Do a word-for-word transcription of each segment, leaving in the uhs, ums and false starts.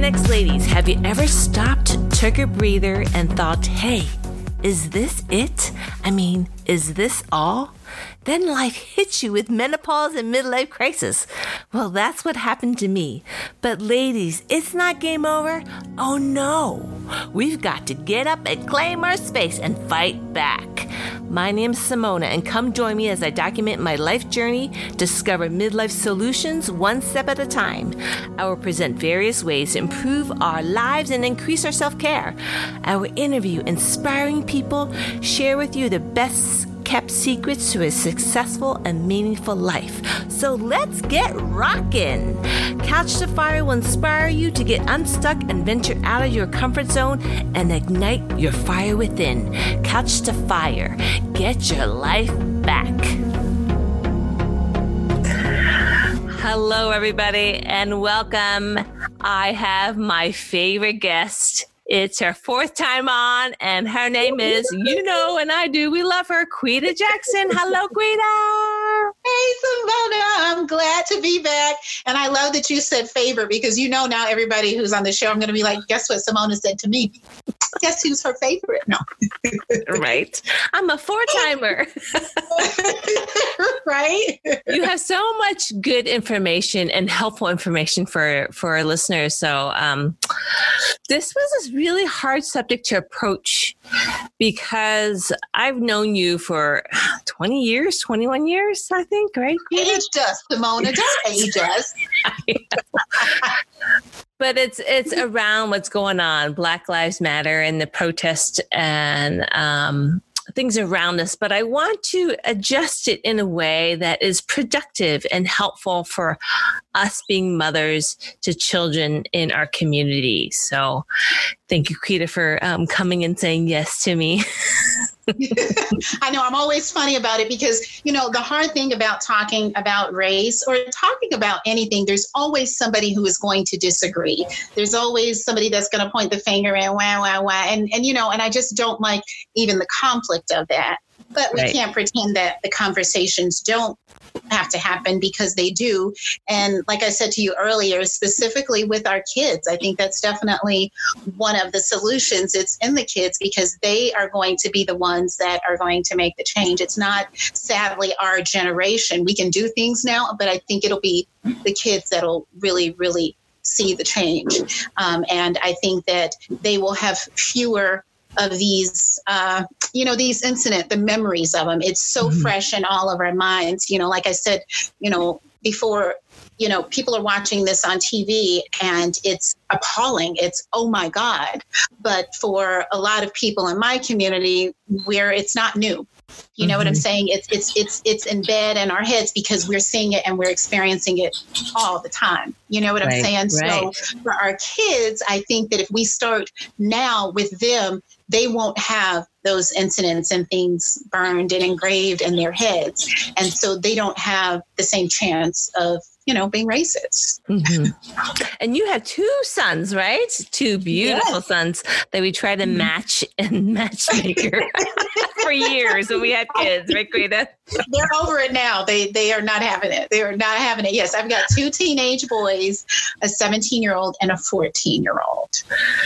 Gen X ladies, have you ever stopped, took a breather, and thought, hey, is this it? I mean, is this all? Then life hits you with menopause and midlife crisis. Well, that's what happened to me. But ladies, it's not game over. Oh no. We've got to get up and claim our space and fight back. My name's Simona, and come join me as I document my life journey, discover midlife solutions one step at a time. I will present various ways to improve our lives and increase our self-care. I will interview inspiring people, share with you the best kept secrets to a successful and meaningful life. So let's get rockin'. Couch to Fire will inspire you to get unstuck and venture out of your comfort zone and ignite your fire within. Couch to Fire. Get your life back. Hello, everybody, and welcome. I have my favorite guest. It's her fourth time on, and her name is, you know, and I do, we love her, Quita Jackson. Hello, Quita. Hey, Simona. I'm glad to be back. And I love that you said favorite, because you know now everybody who's on the show, I'm going to be like, guess what Simona said to me? Guess who's her favorite? No. Right. I'm a four-timer. Right? You have so much good information and helpful information for, for our listeners. So um, this was a really hard subject to approach because I've known you for twenty years, twenty-one years, I think, right? Age us, Simona. Don't age us. But it's it's around what's going on, Black Lives Matter and the protest and um, things around us. But I want to adjust it in a way that is productive and helpful for us being mothers to children in our community. So thank you, Quita, for um, coming and saying yes to me. I know I'm always funny about it because, you know, the hard thing about talking about race or talking about anything, there's always somebody who is going to disagree. There's always somebody that's going to point the finger and wah, wah, wah. And, and, you know, and I just don't like even the conflict of that. But we right. can't pretend that the conversations don't have to happen because they do. And like I said to you earlier, specifically with our kids, I think that's definitely one of the solutions. It's in the kids because they are going to be the ones that are going to make the change. It's not, sadly, our generation. We can do things now, but I think it'll be the kids that'll really, really see the change. Um, and I think that they will have fewer of these, uh, you know, these incident, the memories of them. It's so mm-hmm. fresh in all of our minds. You know, like I said, you know, before, you know, people are watching this on T V and it's appalling. It's, oh my God. But for a lot of people in my community where it's not new, you know mm-hmm. what I'm saying? It's, it's, it's, it's in bed in our heads because we're seeing it and we're experiencing it all the time. You know what right, I'm saying? Right. So for our kids, I think that if we start now with them, they won't have those incidents and things burned and engraved in their heads. And so they don't have the same chance of, you know, being racist. Mm-hmm. And you have two sons, right? Two beautiful yes. sons that we try to match and matchmaker for years when we had kids, right, Quita? They're over it now. They they are not having it. They are not having it. Yes, I've got two teenage boys, a seventeen-year-old and a fourteen-year-old.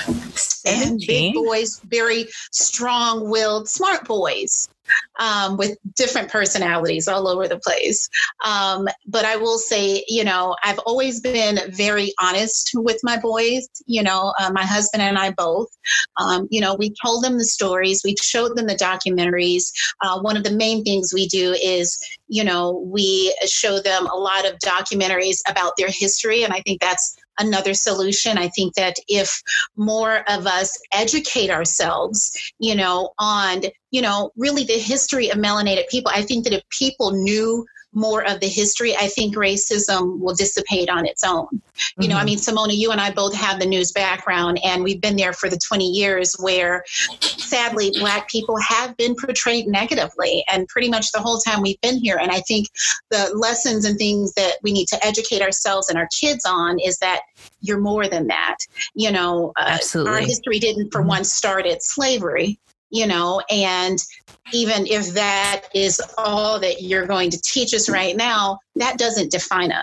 And big boys, very strong-willed, smart boys. Um, with different personalities all over the place. Um, but I will say, you know, I've always been very honest with my boys, you know, uh, my husband and I both. Um, you know, we told them the stories, we showed them the documentaries. Uh, one of the main things we do is, you know, we show them a lot of documentaries about their history. And I think that's another solution. I think that if more of us educate ourselves, you know, on, you know, really the history of melanated people, I think that if people knew more of the history, I think racism will dissipate on its own. You mm-hmm. know, I mean, Simona, you and I both have the news background, and we've been there for the twenty years where, sadly, Black people have been portrayed negatively, and pretty much the whole time we've been here. And I think the lessons and things that we need to educate ourselves and our kids on is that you're more than that. You know, uh, Absolutely. Our history didn't, for mm-hmm. one, start at slavery. You know, and even if that is all that you're going to teach us right now, that doesn't define us.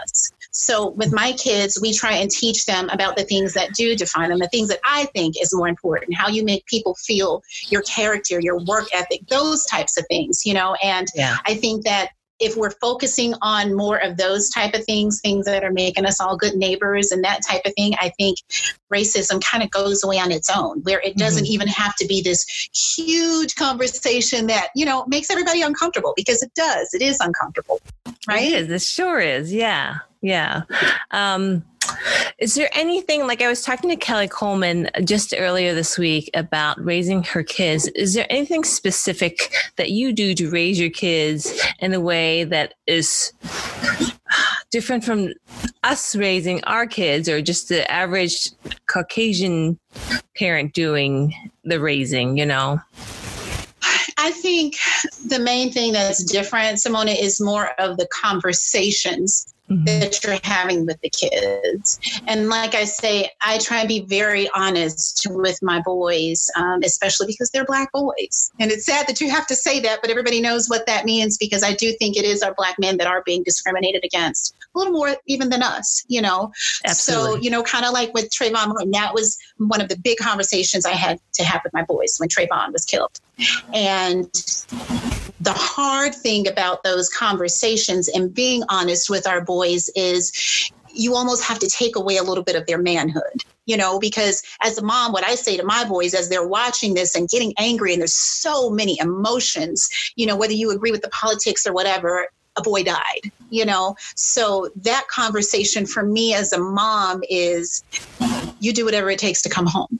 So with my kids, we try and teach them about the things that do define them, the things that I think is more important, how you make people feel, your character, your work ethic, those types of things, you know, and yeah. I think that if we're focusing on more of those type of things, things that are making us all good neighbors and that type of thing, I think racism kind of goes away on its own, where it doesn't mm-hmm. even have to be this huge conversation that, you know, makes everybody uncomfortable, because it does. It is uncomfortable, right? It is. It sure is. Yeah. Yeah. Um, Is there anything, like I was talking to Kelly Coleman just earlier this week about raising her kids. Is there anything specific that you do to raise your kids in a way that is different from us raising our kids, or just the average Caucasian parent doing the raising, you know? I think the main thing that's different, Simona, is more of the conversations mm-hmm. that you're having with the kids. And like I say, I try and be very honest with my boys, um, especially because they're Black boys. And it's sad that you have to say that, but everybody knows what that means, because I do think it is our Black men that are being discriminated against a little more even than us, you know. Absolutely. So, you know, kind of like with Trayvon Martin, that was one of the big conversations I had to have with my boys when Trayvon was killed. And the hard thing about those conversations and being honest with our boys is you almost have to take away a little bit of their manhood, you know, because as a mom, what I say to my boys as they're watching this and getting angry, and there's so many emotions, you know, whether you agree with the politics or whatever, a boy died, you know. So that conversation for me as a mom is you do whatever it takes to come home.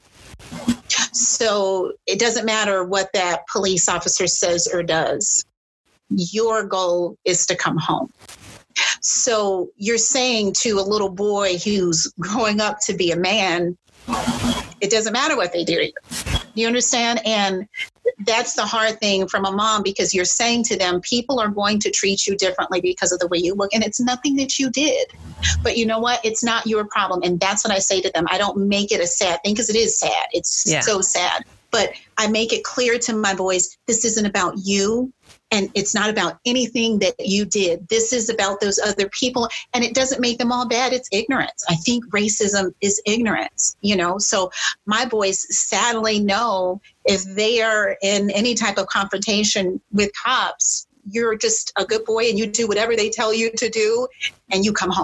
So it doesn't matter what that police officer says or does. Your goal is to come home. So you're saying to a little boy who's growing up to be a man, it doesn't matter what they do to you. You understand? And that's the hard thing from a mom, because you're saying to them, people are going to treat you differently because of the way you look. And it's nothing that you did. But you know what? It's not your problem. And that's what I say to them. I don't make it a sad thing, because it is sad. It's yeah. so sad. But I make it clear to my boys, this isn't about you. And it's not about anything that you did. This is about those other people. And it doesn't make them all bad. It's ignorance. I think racism is ignorance, you know. So my boys sadly know if they are in any type of confrontation with cops, you're just a good boy and you do whatever they tell you to do and you come home.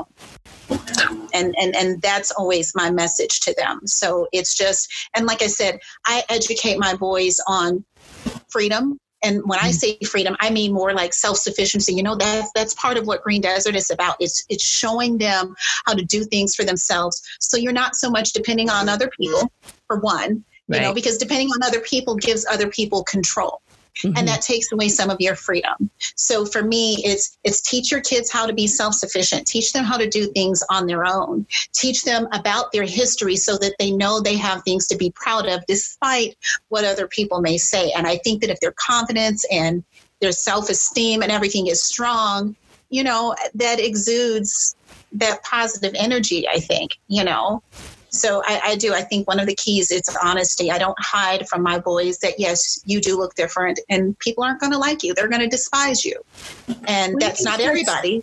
And, and and that's always my message to them. So it's just, and like I said, I educate my boys on freedom. And when I say freedom, I mean more like self-sufficiency. You know, that's that's part of what Green Desert is about. It's it's showing them how to do things for themselves. So you're not so much depending on other people, for one, right. you know, because depending on other people gives other people control. Mm-hmm. And that takes away some of your freedom. So for me, it's it's teach your kids how to be self-sufficient. Teach them how to do things on their own. Teach them about their history so that they know they have things to be proud of despite what other people may say. And I think that if their confidence and their self-esteem and everything is strong, you know, that exudes that positive energy, I think, you know. So I, I do. I think one of the keys is honesty. I don't hide from my boys that, yes, you do look different and people aren't going to like you. They're going to despise you. And when that's not everybody.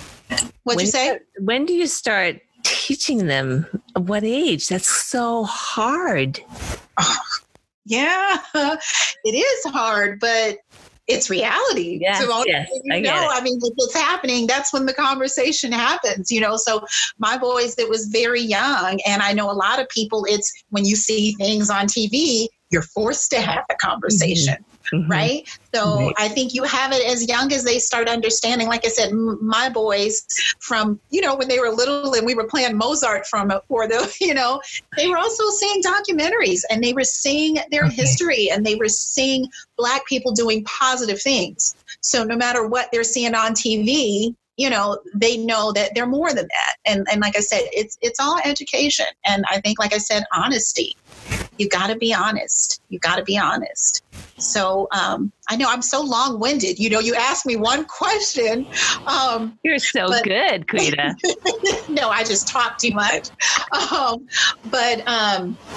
What'd you say? When do you start teaching them? At what age? That's so hard. Oh, yeah, it is hard, but it's reality. Yes, so, yes, you I know, get it. I mean, if it's happening, that's when the conversation happens, you know. So my boys, it was very young. And I know a lot of people, it's when you see things on T V, you're forced to have a conversation. Mm-hmm. Right. So right. I think you have it as young as they start understanding. Like I said, m- my boys from, you know, when they were little and we were playing Mozart from for the, you know, they were also seeing documentaries and they were seeing their okay. history and they were seeing Black people doing positive things. So no matter what they're seeing on T V, you know, they know that they're more than that. And and like I said, it's it's all education. And I think, like I said, honesty. You got to be honest. You got to be honest. So um, I know I'm so long-winded. You know, you asked me one question. Um, You're so but, good, Quita. No, I just talk too much. Um, but um,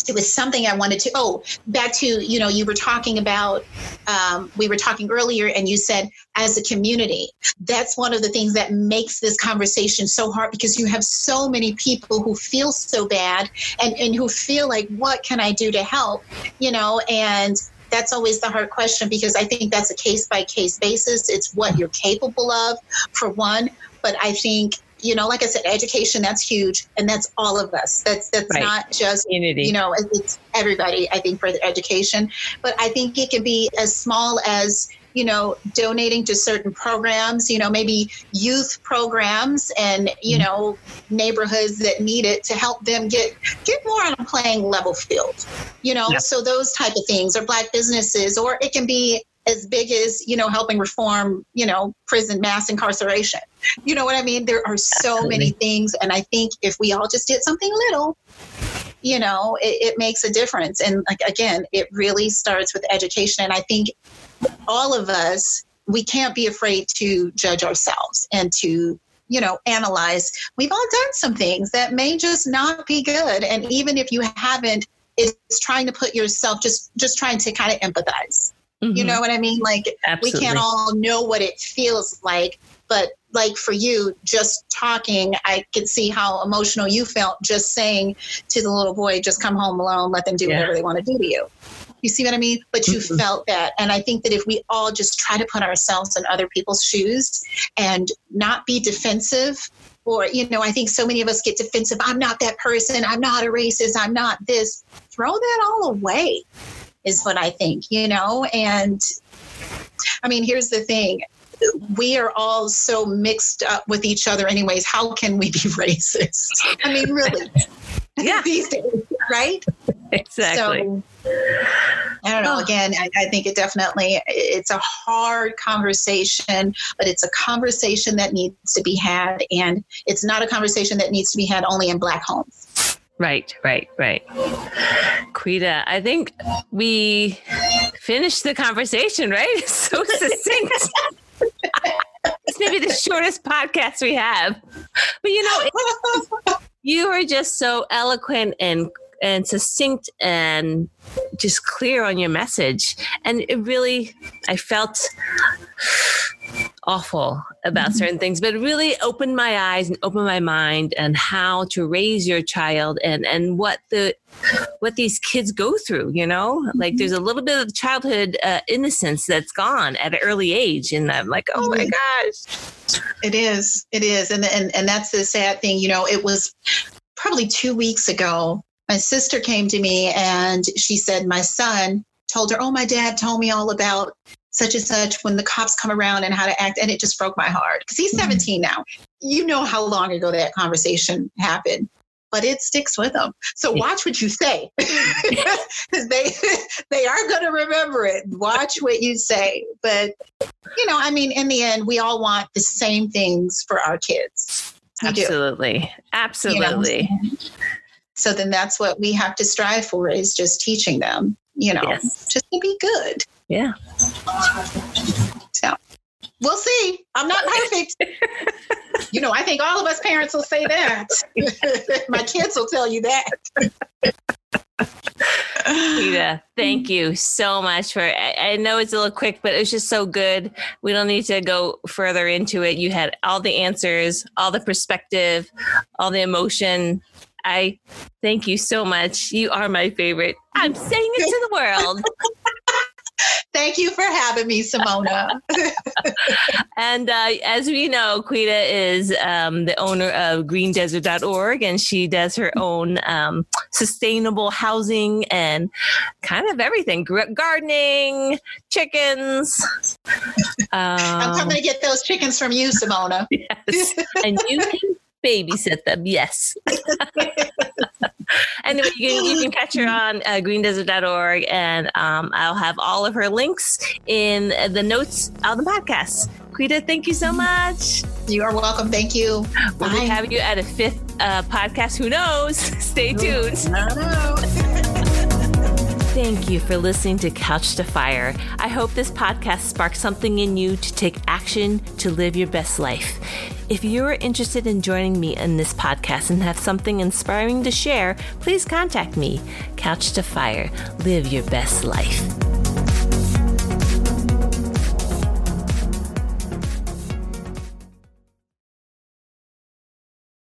It was something I wanted to, oh, back to, you know, you were talking about, um, we were talking earlier and you said, as a community, that's one of the things that makes this conversation so hard, because you have so many people who feel so bad and, and who feel like, what can I do to help? You know, and that's always the hard question, because I think that's a case by case basis. It's what you're capable of, for one. But I think, you know, like I said, education, that's huge. And that's all of us. That's that's right. Not just, Unity. You know, it's everybody, I think, for the education. But I think it can be as small as, you know, donating to certain programs, you know, maybe youth programs and, you know, neighborhoods that need it to help them get get more on a playing level field, you know, yeah. So those type of things, or Black businesses, or it can be as big as, you know, helping reform, you know, prison mass incarceration. You know what I mean? There are so Absolutely. Many things. And I think if we all just did something little, you know, it, it makes a difference. And like, again, it really starts with education. And I think all of us, we can't be afraid to judge ourselves and to, you know, analyze. We've all done some things that may just not be good. And even if you haven't, it's trying to put yourself, just, just trying to kind of empathize. Mm-hmm. You know what I mean? Like, Absolutely. We can't all know what it feels like, but like for you, just talking, I could see how emotional you felt just saying to the little boy, just come home alone, let them do yeah. whatever they want to do to you. You see what I mean? But you mm-hmm. felt that. And I think that if we all just try to put ourselves in other people's shoes and not be defensive, or, you know, I think so many of us get defensive. I'm not that person. I'm not a racist. I'm not this. Throw that all away is what I think, you know? And I mean, here's the thing. We are all so mixed up with each other anyways. How can we be racist? I mean, really? Yeah. These days, right? Exactly. So, I don't know. Oh. Again, I, I think it definitely, it's a hard conversation, but it's a conversation that needs to be had. And it's not a conversation that needs to be had only in Black homes. Right, right, right. Quita, I think we finished the conversation, right? So succinct. It's maybe the shortest podcast we have. But, you know, it, you are just so eloquent and and succinct and just clear on your message. And it really, I felt awful about certain things, but it really opened my eyes and opened my mind on how to raise your child and, and what the, what these kids go through, you know, like there's a little bit of childhood uh, innocence that's gone at an early age. And I'm like, oh my gosh. It is. It is. And, and, and that's the sad thing. You know, it was probably two weeks ago, my sister came to me and she said, my son told her, oh, my dad told me all about such and such when the cops come around and how to act. And it just broke my heart because he's seventeen now. You know how long ago that conversation happened, but it sticks with them. So watch what you say because they, they are going to remember it. Watch what you say. But, you know, I mean, in the end, we all want the same things for our kids. We Absolutely. Do. Absolutely. You know? So then that's what we have to strive for, is just teaching them, you know, yes. just to be good. Yeah. So we'll see. I'm not perfect. You know, I think all of us parents will say that. My kids will tell you that. Quita, thank you so much for, I, I know it's a little quick, but it was just so good. We don't need to go further into it. You had all the answers, all the perspective, all the emotion. I thank you so much. You are my favorite. I'm saying it to the world. Thank you for having me, Simona. And uh, as we know, Quita is um, the owner of green desert dot org, and she does her own um, sustainable housing and kind of everything, gardening, chickens. Um, I'm coming to get those chickens from you, Simona. Yes. And you can babysit them. Yes. Anyway, you can, you can catch her on uh, green desert dot org, and um, I'll have all of her links in the notes of the podcast. Quita, thank you so much. You are welcome. Thank you. We'll be having you at a fifth uh, podcast. Who knows? Stay tuned. I don't know. Thank you for listening to Couch to Fire. I hope this podcast sparks something in you to take action to live your best life. If you're interested in joining me in this podcast and have something inspiring to share, please contact me. Couch to Fire. Live your best life.